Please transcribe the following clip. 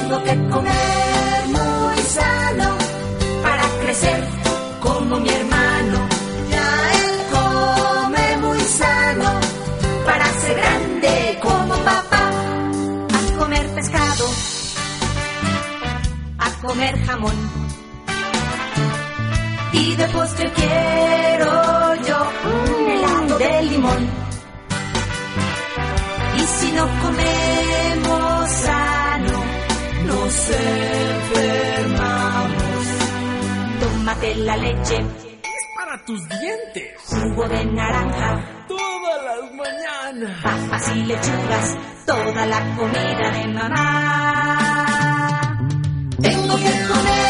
Tengo que comer muy sano para crecer como mi hermano. Ya él come muy sano para ser grande como papá. A comer pescado, a comer jamón, y de postre quiero yo un helado de limón. Y si no comemos sano, nos enfermamos. Tómate la leche, es para tus dientes. Jugo de naranja, todas las mañanas. Papas y lechugas, toda la comida de mamá. Tengo que comer